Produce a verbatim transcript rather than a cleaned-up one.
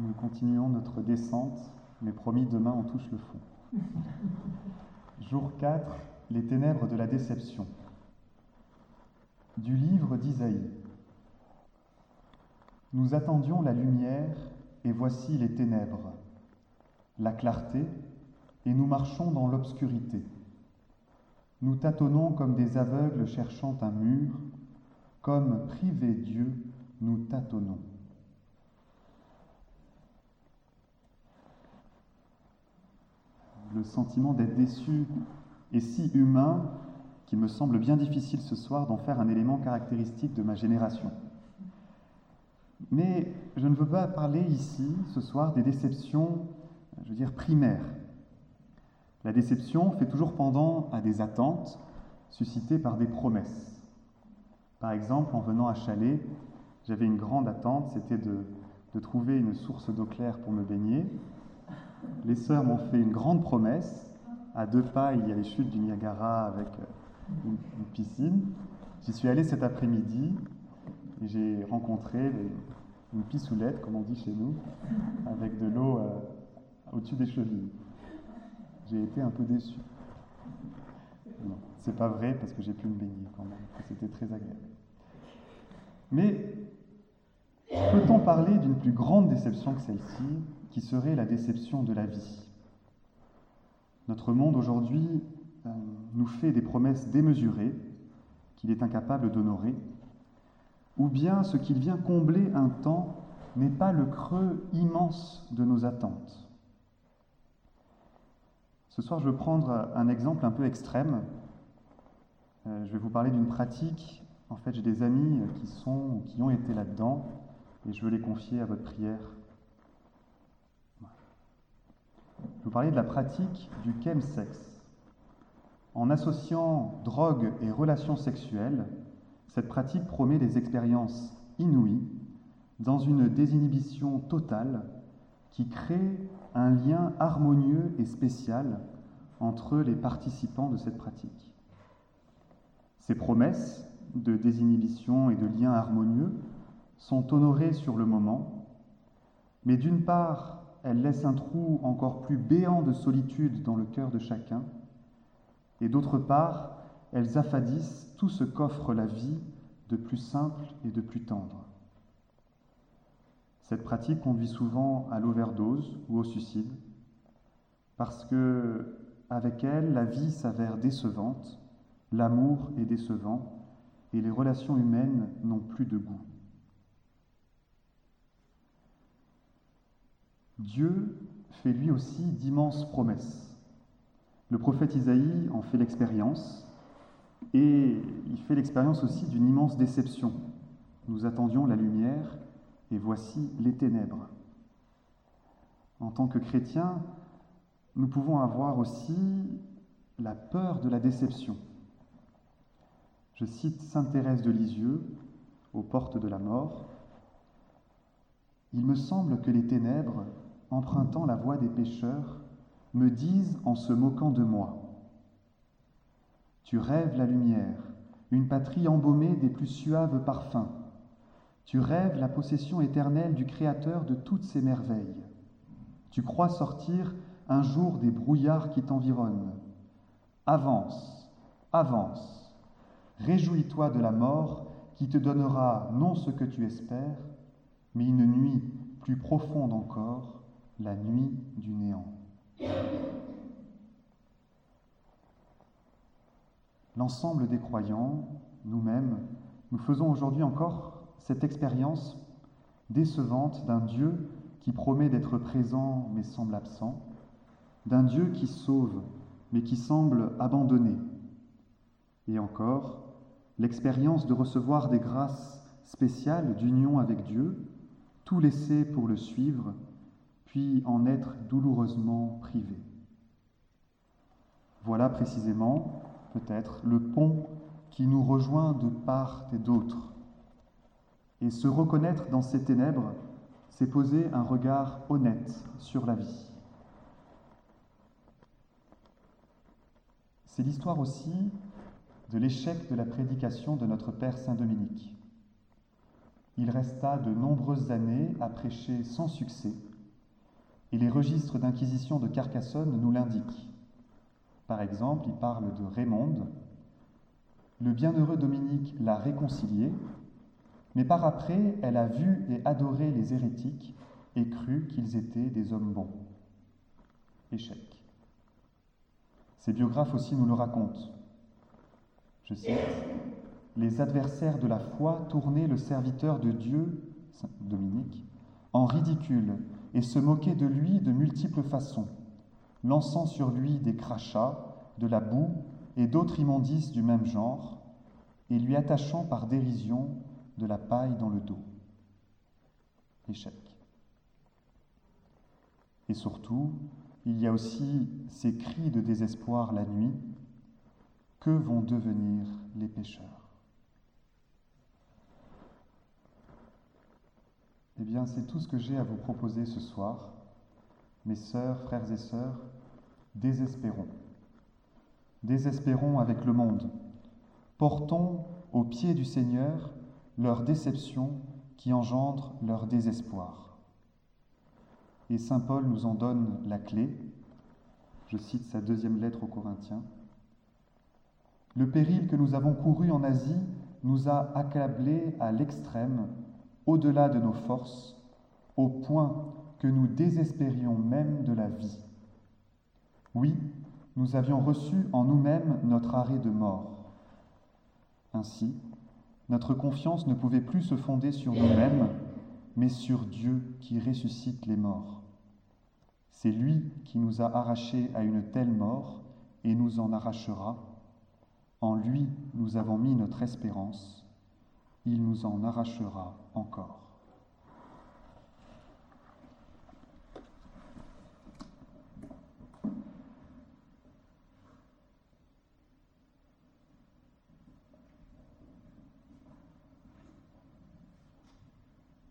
Nous continuons notre descente, mais promis, demain on touche le fond. Jour quatre, les ténèbres de la déception. Du livre d'Isaïe. Nous attendions la lumière, et voici les ténèbres, la clarté, et nous marchons dans l'obscurité. Nous tâtonnons comme des aveugles cherchant un mur, comme privés Dieu, nous tâtonnons. Le sentiment d'être déçu est si humain qu'il me semble bien difficile ce soir d'en faire un élément caractéristique de ma génération. Mais je ne veux pas parler ici, ce soir, des déceptions, je veux dire, primaires. La déception fait toujours pendant à des attentes suscitées par des promesses. Par exemple, en venant à Chalais, j'avais une grande attente, c'était de, de trouver une source d'eau claire pour me baigner. Les sœurs m'ont fait une grande promesse. À deux pas, il y a les chutes du Niagara avec une, une piscine. J'y suis allé cet après-midi et j'ai rencontré les, une pissoulette, comme on dit chez nous, avec de l'eau euh, au-dessus des chevilles. J'ai été un peu déçu. Non, c'est pas vrai parce que j'ai pu me baigner quand même. C'était très agréable. Mais peut-on parler d'une plus grande déception que celle-ci, qui serait la déception de la vie? Notre monde aujourd'hui euh, nous fait des promesses démesurées qu'il est incapable d'honorer, ou bien ce qu'il vient combler un temps n'est pas le creux immense de nos attentes. Ce soir, je veux prendre un exemple un peu extrême. Euh, je vais vous parler d'une pratique. En fait, j'ai des amis qui sont ou qui ont été là-dedans, et je veux les confier à votre prière. Je vais vous parler de la pratique du chemsex. En associant drogue et relations sexuelles, cette pratique promet des expériences inouïes dans une désinhibition totale qui crée un lien harmonieux et spécial entre les participants de cette pratique. Ces promesses de désinhibition et de lien harmonieux sont honorées sur le moment, mais d'une part, elles laissent un trou encore plus béant de solitude dans le cœur de chacun, et d'autre part, elles affadissent tout ce qu'offre la vie de plus simple et de plus tendre. Cette pratique conduit souvent à l'overdose ou au suicide, parce que, avec elle, la vie s'avère décevante, l'amour est décevant, et les relations humaines n'ont plus de goût. Dieu fait lui aussi d'immenses promesses. Le prophète Isaïe en fait l'expérience, et il fait l'expérience aussi d'une immense déception. Nous attendions la lumière, et voici les ténèbres. En tant que chrétiens, nous pouvons avoir aussi la peur de la déception. Je cite sainte Thérèse de Lisieux, aux portes de la mort. « Il me semble que les ténèbres, empruntant la voie des pécheurs, me disent en se moquant de moi. Tu rêves la lumière, une patrie embaumée des plus suaves parfums. Tu rêves la possession éternelle du Créateur de toutes ces merveilles. Tu crois sortir un jour des brouillards qui t'environnent. Avance, avance, réjouis-toi de la mort qui te donnera non ce que tu espères, mais une nuit plus profonde encore, la nuit du néant. » L'ensemble des croyants, nous-mêmes, nous faisons aujourd'hui encore cette expérience décevante d'un Dieu qui promet d'être présent mais semble absent, d'un Dieu qui sauve mais qui semble abandonné. Et encore, l'expérience de recevoir des grâces spéciales d'union avec Dieu, tout laisser pour le suivre, puis en être douloureusement privé. Voilà précisément, peut-être, le pont qui nous rejoint de part et d'autre. Et se reconnaître dans ces ténèbres, c'est poser un regard honnête sur la vie. C'est l'histoire aussi de l'échec de la prédication de notre Père Saint-Dominique. Il resta de nombreuses années à prêcher sans succès et les registres d'inquisition de Carcassonne nous l'indiquent. Par exemple, il parle de Raymonde. Le bienheureux Dominique l'a réconcilié, mais par après, elle a vu et adoré les hérétiques et cru qu'ils étaient des hommes bons. Échec. Ces biographes aussi nous le racontent. Je cite, « Les adversaires de la foi tournaient le serviteur de Dieu, Dominique, en ridicule et se moquaient de lui de multiples façons, lançant sur lui des crachats, de la boue et d'autres immondices du même genre, et lui attachant par dérision de la paille dans le dos. » Échec. Et surtout, il y a aussi ces cris de désespoir la nuit. Que vont devenir les pécheurs? Eh bien, c'est tout ce que j'ai à vous proposer ce soir. Mes sœurs, frères et sœurs, désespérons. Désespérons avec le monde. Portons aux pieds du Seigneur leur déception qui engendre leur désespoir. Et saint Paul nous en donne la clé. Je cite sa deuxième lettre aux Corinthiens. « Le péril que nous avons couru en Asie nous a accablés à l'extrême, au-delà de nos forces, au point que nous désespérions même de la vie. Oui, nous avions reçu en nous-mêmes notre arrêt de mort. Ainsi, notre confiance ne pouvait plus se fonder sur nous-mêmes, mais sur Dieu qui ressuscite les morts. C'est lui qui nous a arrachés à une telle mort et nous en arrachera. En lui, nous avons mis notre espérance. Il nous en arrachera encore. »